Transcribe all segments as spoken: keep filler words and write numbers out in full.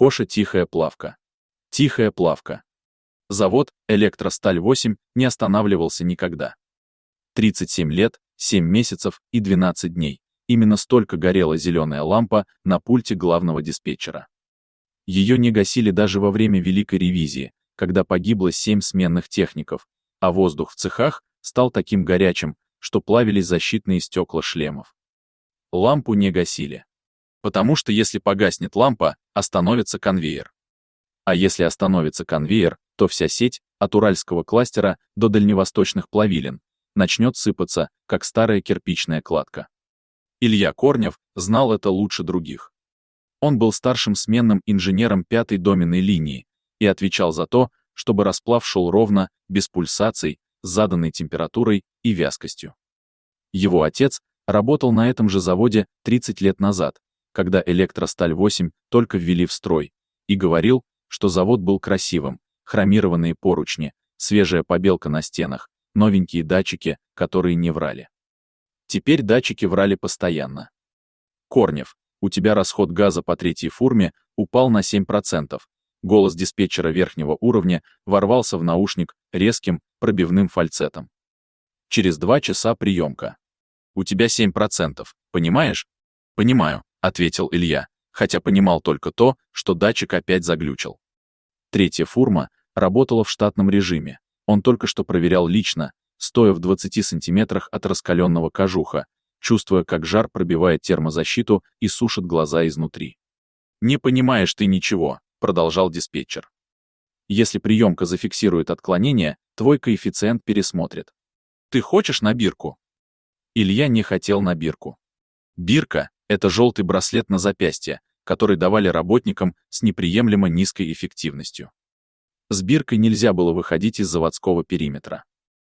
Коша «Тихая плавка». Тихая плавка. Завод «Электросталь восемь» не останавливался никогда. тридцать семь лет, семь месяцев и двенадцать дней. Именно столько горела зеленая лампа на пульте главного диспетчера. Ее не гасили даже во время Великой ревизии, когда погибло семь сменных техников, а воздух в цехах стал таким горячим, что плавились защитные стекла шлемов. Лампу не гасили. Потому что если погаснет лампа, остановится конвейер. А если остановится конвейер, то вся сеть, от уральского кластера до дальневосточных плавилин, начнет сыпаться, как старая кирпичная кладка. Илья Корнев знал это лучше других. Он был старшим сменным инженером пятой доменной линии и отвечал за то, чтобы расплав шел ровно, без пульсаций, с заданной температурой и вязкостью. Его отец работал на этом же заводе тридцать лет назад, когда «Электросталь восемь» только ввели в строй, и говорил, что завод был красивым, хромированные поручни, свежая побелка на стенах, новенькие датчики, которые не врали. Теперь датчики врали постоянно. «Корнев, у тебя расход газа по третьей фурме упал на семь процентов. Голос диспетчера верхнего уровня ворвался в наушник резким, пробивным фальцетом. Через два часа приемка. «У тебя семь процентов, понимаешь?» «Понимаю», — ответил Илья, хотя понимал только то, что датчик опять заглючил. Третья фурма работала в штатном режиме. Он только что проверял лично, стоя в двадцати сантиметрах от раскаленного кожуха, чувствуя, как жар пробивает термозащиту и сушит глаза изнутри. «Не понимаешь ты ничего», — продолжал диспетчер. «Если приемка зафиксирует отклонение, твой коэффициент пересмотрит. Ты хочешь на бирку?» Илья не хотел на бирку. Бирка — это желтый браслет на запястье, который давали работникам с неприемлемо низкой эффективностью. С биркой нельзя было выходить из заводского периметра.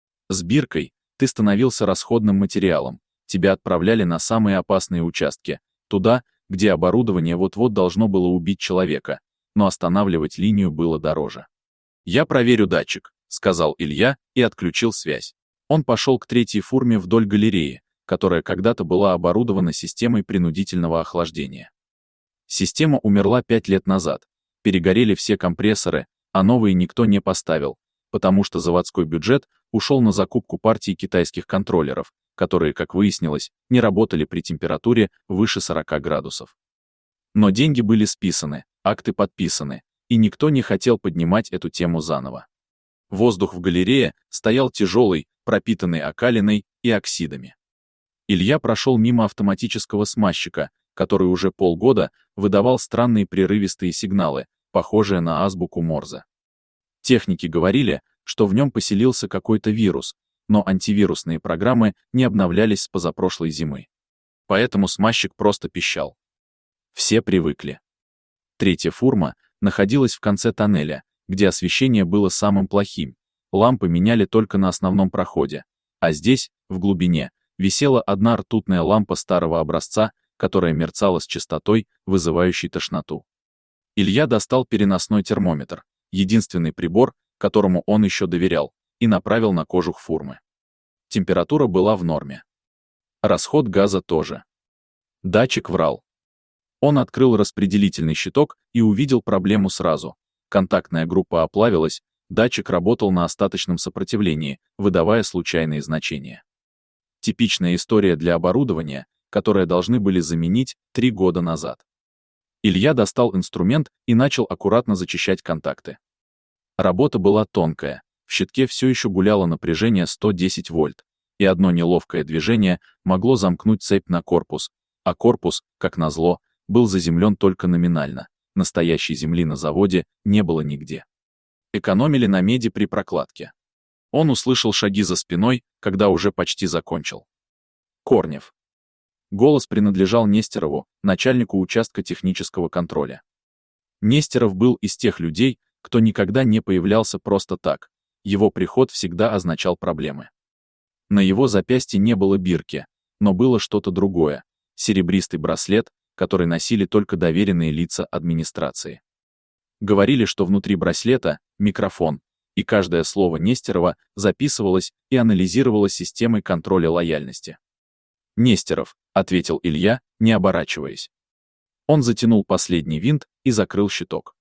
С биркой ты становился расходным материалом, тебя отправляли на самые опасные участки, туда, где оборудование вот-вот должно было убить человека, но останавливать линию было дороже. «Я проверю датчик», — сказал Илья и отключил связь. Он пошел к третьей фурме вдоль галереи, которая когда-то была оборудована системой принудительного охлаждения. Система умерла пять лет назад, перегорели все компрессоры, а новые никто не поставил, потому что заводской бюджет ушел на закупку партии китайских контроллеров, которые, как выяснилось, не работали при температуре выше сорока градусов. Но деньги были списаны, акты подписаны, и никто не хотел поднимать эту тему заново. Воздух в галерее стоял тяжелый, пропитанный окалиной и оксидами. Илья прошел мимо автоматического смазчика, который уже полгода выдавал странные прерывистые сигналы, похожие на азбуку Морзе. Техники говорили, что в нем поселился какой-то вирус, но антивирусные программы не обновлялись с позапрошлой зимы. Поэтому смазчик просто пищал. Все привыкли. Третья фурма находилась в конце тоннеля, где освещение было самым плохим. Лампы меняли только на основном проходе, а здесь, в глубине, висела одна ртутная лампа старого образца, которая мерцала с частотой, вызывающей тошноту. Илья достал переносной термометр, единственный прибор, которому он еще доверял, и направил на кожух фурмы. Температура была в норме. Расход газа тоже. Датчик врал. Он открыл распределительный щиток и увидел проблему сразу. Контактная группа оплавилась, датчик работал на остаточном сопротивлении, выдавая случайные значения. Типичная история для оборудования, которое должны были заменить три года назад. Илья достал инструмент и начал аккуратно зачищать контакты. Работа была тонкая, в щитке все еще гуляло напряжение сто десять вольт, и одно неловкое движение могло замкнуть цепь на корпус, а корпус, как назло, был заземлен только номинально, настоящей земли на заводе не было нигде. Экономили на меди при прокладке. Он услышал шаги за спиной, когда уже почти закончил. Корнев. Голос принадлежал Нестерову, начальнику участка технического контроля. Нестеров был из тех людей, кто никогда не появлялся просто так, его приход всегда означал проблемы. На его запястье не было бирки, но было что-то другое, серебристый браслет, который носили только доверенные лица администрации. Говорили, что внутри браслета — микрофон, и каждое слово Нестерова записывалось и анализировалось системой контроля лояльности. «Нестеров», — ответил Илья, не оборачиваясь. Он затянул последний винт и закрыл щиток.